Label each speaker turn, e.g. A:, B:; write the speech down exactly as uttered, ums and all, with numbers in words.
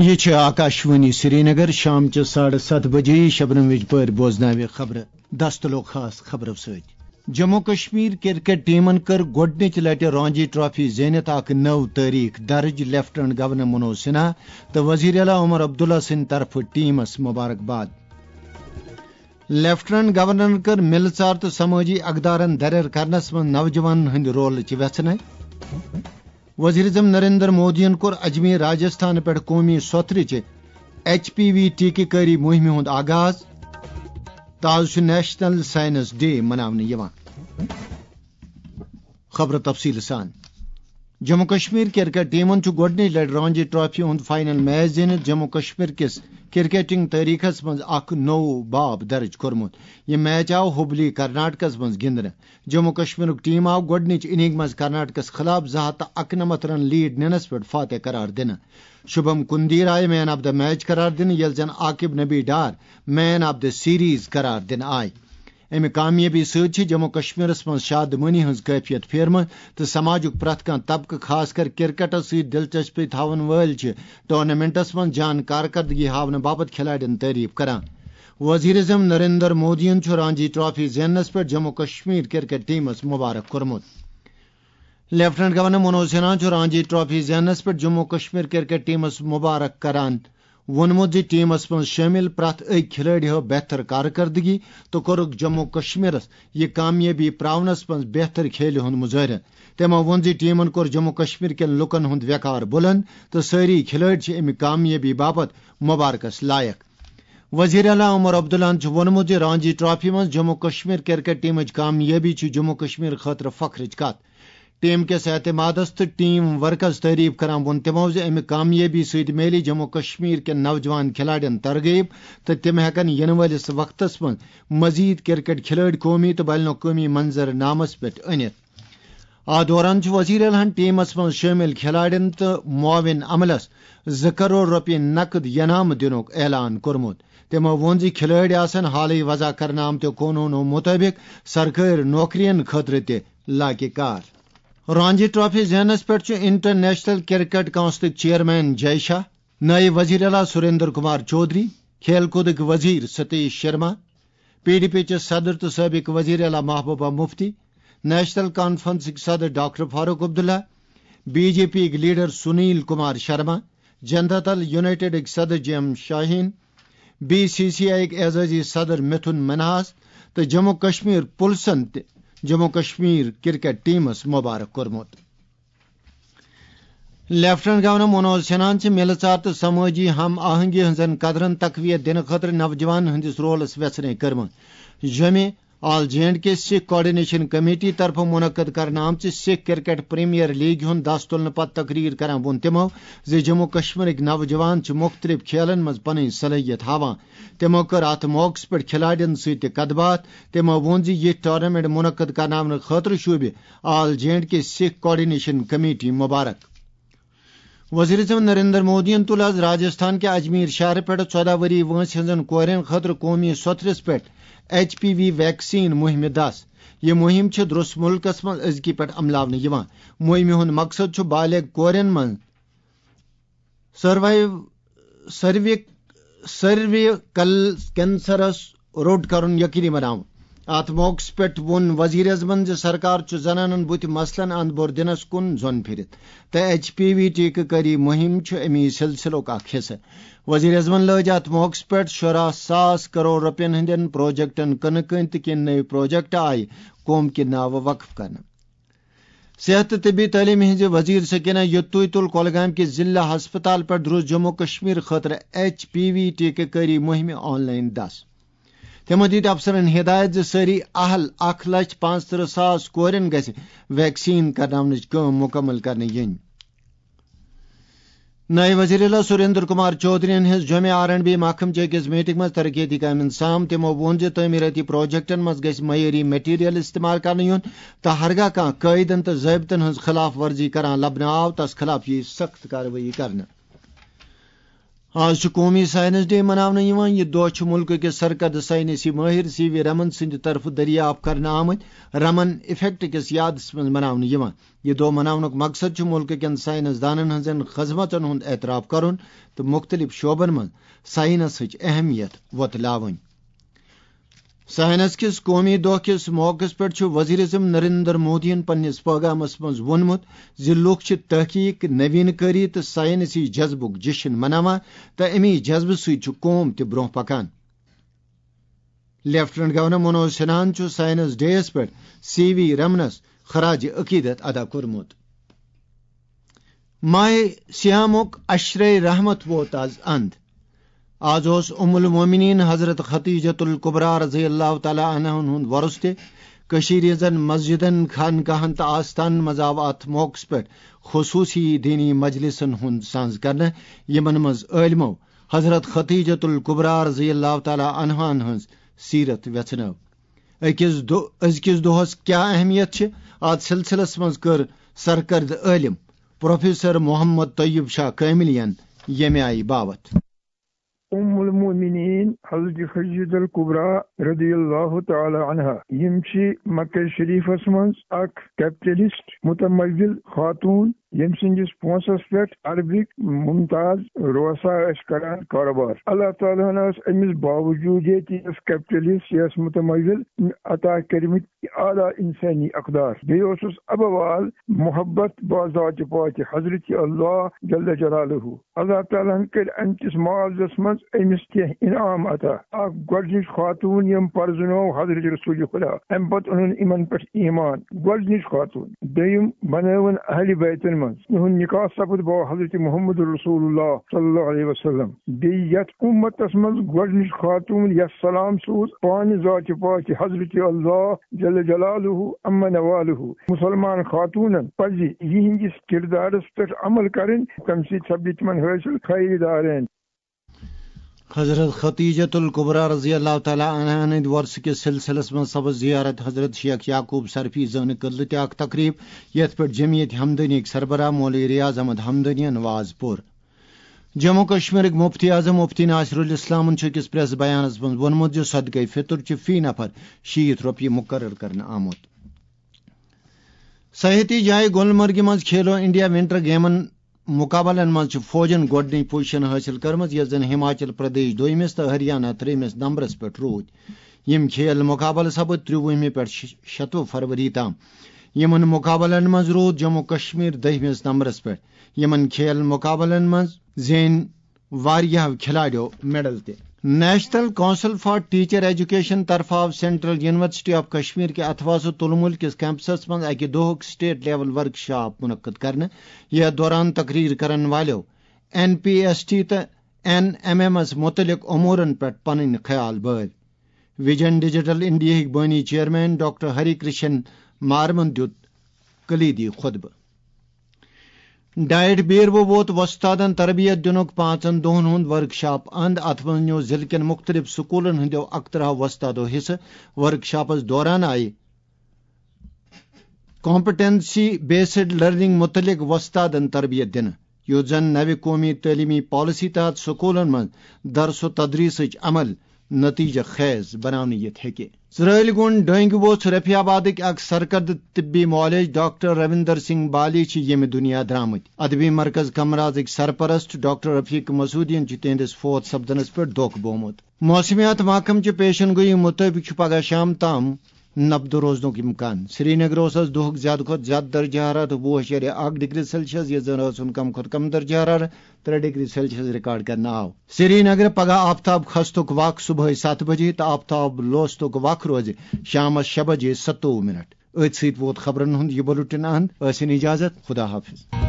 A: یہ آکاشوانی سری نگر شام چہ ساڑھے ست بجے شبنم وج پور بوزناوِ خبر دستلو خاص خبرو ست جموں کشمیر کرکٹ ٹیمن کر گۄڈنچ لٹہ رانجی ٹرافی زینت اک نو تاریخ درج لیفٹنٹ گورنر منوج سنہا تو وزیر اعلیٰ عمر عبداللہ سند طرف ٹیمس مبارکباد لیفٹنٹ گورنر کر ملژار تو سماجی اقدارن درر کرنس من نوجوان ہند رول چہ ویژن وزیر اعظم نریندر مودین کور اجمیر راجستھان پہ قومی سوترچ ایچ پی وی ٹیکہ کاری مہم ہند آغاز تاز نیشنل سائنس ڈے مناونہ خبر تفصیل سان جموں کشمیر کرکٹ ٹیمن گۄڈنچ لٹہ رانجی ٹرافی ہند فائنل میچ زینت جموں کشمیر کس کرکٹنگ تاریخس مز اخ نو باب درج کورمت یہ میچ آو ہبلی کرناٹکس مز گندن جموں کشمیر ٹیم آو گۄڈنچ اننگ مز کرناٹکس خلاف زٕ ہتھ اکنمتھ رن لیڈ ننس پہ فاتح قرار دن شبھم کندیر آئے مین آف دا میچ قرار دن یل زن Aqib Nabi Dar man of the series قرار دن آئے امہ کامیابی ست جموں کشمیرس مز شادمانی ہز کیفیت پھیرم تو سماجک پرت کان طبقہ خاص کر کرکٹس ست دلچسپی تھاون ول ٹورنامنٹس من جان کارکردگی ہاؤن باپت کھلاڑین تعریف کران وزیر اعظم نریندر مودین رانجی ٹرافی زینس پہ جموں کشمیر کرکٹ ٹیمس مبارک کورمت lieutenant governor Manoj Sinha Ranji trophy زینس پہ جموں کشمیر کرکٹ ٹیمس مبارک کران وونمت ٹیمس من شامل پرت اک کھلاڑی ہو بہتر کارکردگی تو کورک جموں کشمیرس یہ کامیابی پراونس من بہتر کھیل ہند مظاہرہ تمو وون ٹیمن کور جموں کشمیر کن لکن ہند وقار بلند تو ساری کھلاڑی امہ کامیابی باپت مبارکس لائق وزیر اعلیٰ عمر عبداللہ وونمت رانجی ٹرافی من جموں کشمیر کرکٹ ٹیمچ کامیابی جموں کشمیر خاطر فخرچ کت ٹیم کس اعتمادس تو ٹیم ورکس تعریف کران وون تمو امہ کامیابی ست میلی جموں کشمیر کے نوجوان کھلاڑین ترغیب تو تم ہیکن ین ولس وقتس من مزید کرکٹ کھلاڑی قومی تو بین الاقوامی منظر نامس پہ انت آ دوران وزیر اعلیٰ ٹیمس من شامل کھلاڑین تو معاون عملس زٕ کروڑ روپیہ نقد ینام دنک اعلان کورمت تمو وون کھلاڑی آسن حالی وضع کرنے آمت قانونو مطابق سرکاری نوکرین خاطر تہ لاگہ کار رانجی ٹرافی زینس پہ international cricket council chairman Jay Shah نائب وزیر اعلیٰ سریندر کمار چودھری کھیل کودک وزیر Satish Sharma P D P چہ صدر تو سابق وزیر اعلیٰ محبوبہ مفتی نیشنل کانفرنس صدر doctor Farooq Abdullah B J P leader Sunil Kumar Sharma Janata Dal united صدر جے ایم شاہین بی سی سی آئی اعزازی صدر متھن منہاس تو جموں کشمیر پلسن جموں کشمیر کرکٹ ٹیمس مبارک کورمت لیفٹنٹ گورنر منوج سنہا ملژار تو سماجی ہم آہنگی ہزن قدرن تقویت دن خاطر نوجوان ہندس رولس ویژن کرم جمع آل جے اینڈ کے سکھ کوآرڈینیشن کمیٹی طرف منعقد کرنے آمچ سکھ کرکٹ پریمیئر لیگ ہند دس تلنے پتہ تقریر کران وون تمو زِ جموں کشمیرک نوجوان مختلف کھیلن مز پنن صلاحیت ہاوان تمو کر ات موقع پہ کھلاڑین ست کت بات تمو وون یہ ٹورنامنٹ منعقد کرنے خاطر شوبہ آل جے اینڈ کے سکھ کوآرڈینیشن کمیٹی مبارک وزیر اعظم نریندر مودین تل آز راجستھان کے اجمیر شہر پہ ژۄدہ وری وٲنٛسہِ ہٕنٛزن کورٮ۪ن خٲطرٕ قومی سوتھرس پہ ایچ پی وی ویکسین مہم دس یہ مہم درس ملکس من ازکی پہ عملاونہ یوان مہم ہند مقصد بالغ کورین من سروائیو سروک سرویکل کینسرس روڈ کرن یقینی بناؤ ات موقع پہ وون وزیر اعظمن سرکار زنانن بت مسلن اند بور دنس کن زون پھرت تو ایچ پی وی ٹیکہ کاری مہم امی سلسلک اخ حصہ وزیر اعظمن لج ات موقع پہ شراہ ساس کروڑ روپین ہندین پروجیکٹن کنکن تو کن نئے پروجیکٹ آئی قوم کے ناو وقف کرنا صحت طبی تعلیم ہز وزیر سکینہ یتوئی تل کولگام کے ضلع ہسپتال پہ درس جموں کشمیر خاطر ایچ پی وی ٹیکہ کاری مہم آن لائن دس تمو دت افسرن ہدایت ساری اہل اخ لچھ پانچ ترہ ساس کورین گژھِ ویکسین کرناونچ کام مکمل کرنے ین نائب وزیر اعلیٰ سریندر کمار چودھری ہز جمع آر اینڈ بی محکمہ أکس میٹنگ مز ترقیتی کامن سام تمو وون تعمیراتی پروجیکٹن مز گژھِ معیاری میٹیریل استعمال کرنے یون تو ہرگاہ کھانا قاعدن تو ضابطن ہز خلاف ورزی کران لبنہ آو تس خلاف یہ سخت کاروٲیی کرنا آج قومی سائنس ڈے مناونہٕ یوان۔ یہ دۄہ چھُ ملکہٕ کِس سرکردٕ سائنسی مٲہر سی وی رمن سٕنٛدِ طرفہٕ دریافت کرنہٕ آمٕتۍ رمن افیکٹ کِس یادس منٛز مناونہٕ یوان۔ یہ دۄہ مناونُک مقصد چھُ ملکہٕ کٮ۪ن سائنس دانن ہٕنٛزن خدمتن ہُنٛد اعتراف کرُن تہٕ مختلف شعبن منٛز سائنسٕچ اہمیت وۄتلاوٕنۍ۔ سائنس کس قومی دۄہ کس موقعس پٮ۪ٹھ چھُ وزیر اعظم نریندر مودیَن پننس پیغامس منٛز ووٚنمُت زِ لُکھ چھِ تحقیق، نوین کٲری تہٕ سائنسی جذبُک جشن مناوان تہٕ امی جذبہٕ سۭتۍ چھُ قوم تہِ برونٛہہ پکان۔ لیفٹنٹ گورنر منوج سنہاہن چھُ سائنس ڈے یس پٮ۪ٹھ سی وی رمنس خراج عقیدت ادا کوٚرمُت۔ ماہ سیامُک اشرے رحمت ووت آز اند۔ آز اوس ام المومنین حضرت خدیجۃ الکبریٰ رضی اللہ تعالیٰ عنہ ہُنٛد وۄرُث تہِ۔ کٔشیٖرِ زن مسجدن، خانقاہن تہٕ آستانن منٛز آو اتھ موقعس پٮ۪ٹھ خصوصی دینی مجلسن ہُنٛد سانز کرنہٕ، یمن منٛز عٲلمو حضرت خدیجۃ الکبریٰ رضی اللہ تعالیٰ عنہا ہٕنٛز سیرت ویژھنٲو۔ أکِس أزکِس دۄہس کیاہ اہمیت چھِ، اتھ سلسلس منٛز کٔر سرکرد عٲلم پروفیسر محمد طیب شاہ کاملیَن ییٚمہِ آیہِ باوت۔
B: ام المؤمنین حضرت خدیجہ الکبریٰ رضی اللہ تعالی عنہا یم چھ مکہ شریفس منٛز اکھ کیپٹلسٹ متمول خاتون یم سندس پونسس پہ عربک ممتاز روسا کران کاروبار۔ اللہ تعالیٰ ہس امس باوجود یس کیپٹلسٹ یس متمول عطا کرمت اعلیٰ انسانی اقدار، بیس ابوال محبت بازات پاک حضرت اللہ جل جلالہ۔ اللہ تعالیٰ کر امکس معاوضس من امس تہ انعام عطا۔ اخ گۄڈنِچ خاتون یم پرزنو حضرت رسول خدا، ام پتہ انن امن پہ ایمان، گۄڈنِچ خاتون۔ دویم بنٲون اہل بیتن من نکاح سپد با حضرت محمد رسول اللہ صلی اللہ علیہ وسلم۔ بیٚیہِ یتھ امتس من گۄڈنِچ خاتون یس سلام سوز پانہِ ذات پاک حضرت اللہ جل جلالہ اما نوالہ۔ مسلمان خاتونن پزِ یہندس کردارس پہ عمل کرن، تمہ سۭتۍ سپدِ تمن حٲصل خیر دارین۔
A: حضرت خدیجۃ الکبریٰ رضی اللہ تعالیٰ عنہ ہٕنٛدِ وۄرثہٕ کِس سلسلس منٛز سپٕز زیارت حضرت شیخ یعقوب سرفی زٲنہِ قدلہٕ تہِ اکھ تقریب، یتھ پٮ۪ٹھ جمعیت ہمدنیٕکۍ سربراہ مولوی ریاض احمد ہمدنیَن واز پوٚر۔ جموں کشمیرٕکۍ مفتی اعظم مفتی ناصر الاسلامن چھُ أکِس پریس بیانس منٛز ووٚنمُت زِ صدقے فطر چھُ فی نفر شیٖتھ رۄپیہِ مقرر کرنہٕ آمُت۔ سیاحتی جایہِ گلمرگہِ منٛز کھیلو انڈیا ونٹر گیمن مقابلن منٛز فوجن گۄڈنِچ پوزیشن حٲصل کٔرمٕژ، یۄس زن ہماچل پردیش دویمِس تہٕ ہریانہ ترٛیٚیمِس نمبرس پٮ۪ٹھ روٗدۍ۔ یِم کھیل مقابلہٕ سپٕدۍ ترٛوُہمہِ پٮ۪ٹھ شتوُہ فروری تام۔ یمن مقابلن منٛز روٗد جموں کشمیر دٔہمِس نمبرس پٮ۪ٹھ۔ یمن کھیل مقابلن منٛز زینۍ واریاہو کھلاڑیو میڈل تہِ۔ National council for teacher education طرفہٕ آو سینٹرل یونیورسٹی آف کشمیر کے اتھواسو تلمل کس کیمپسس منٛز اکہِ دۄہُک سٹیٹ لیول ورک شاپ منعقد کرنہٕ۔ یتھ دوران تقریر کرن والیو این پی ایس ٹی تہٕ این ایم ایم ایس متعلق امورن پٮ۪ٹھ پنٕنۍ خیال بٲوۍ۔ ویژن ڈیجیٹل انڈیاہٕکۍ بٲنی چیئرمین ڈاکٹر ہری کرشن مارمن دیُت کلیدی خطبہٕ۔ ڈائٹ بیرو ووت وۄستادن تربیت دِنُک پانژن دۄہن ہُنٛد ورک شاپ اند۔ اتھ منٛز نیوٗ ضلعہٕ کٮ۪ن مختلف سکوٗلن ہٕنٛدیو اکترٕہو وۄستادو حصہٕ۔ ورک شاپس دوران آیہِ کمپٹنسی بیسڈ لرننگ متعلق وۄستادن تربیت دِنہٕ، یُتھ زن نوِ قومی تعلیمی پالیسی تحت سکوٗلن منٛز درس و تدریسٕچ عمل نتیجہ خیز بناونہٕ یِتھ ہیٚکہِ۔ ژرٲلۍ گوٚنٛڈ ڈٔنٛگۍ ووٚژھ رفیع آبادٕکۍ اکھ سرکردٕ طبی معالج ڈاکٹر رویندر سنگھ بالی چھِ ییٚمہِ دُنیا درآمٕتۍ۔ ادبی مرکز کمرازٕکۍ سرپرست ڈاکٹر رفیق مسعودیَن چھُ تِہنٛدِس فوت سپدنس پٮ۪ٹھ دھوکہٕ بوٚرمُت۔ موسمیات محکمہٕ چہِ پیشن گوئی مُطٲبق چھُ پگہہ شام تام نبدٕ روزنُک اِمکان۔ سری نگر اوس دۄہُک زیادٕ کھۄتہٕ زیادٕ درجہ حرارت وُہ اَشاریہ اکھ ڈگری سیلسیس، یس زن ٲسُن کم کھۄتہٕ کم درجہ حرارت ترٛےٚ ڈگری سیلسیس ریکارڈ کرنہٕ آو۔ سری نگر پگہہ آفتاب کھستُک وق صبحٲے ستھ بجے تہٕ آفتاب لوسنُک وق روزِ شامس شےٚ بجے ستووُہ منٹ۔ أتھۍ سۭتۍ ووت خبرن ہُنٛد یہِ بُلٹن اند۔ ٲسِن اجازت، خدا حافظ۔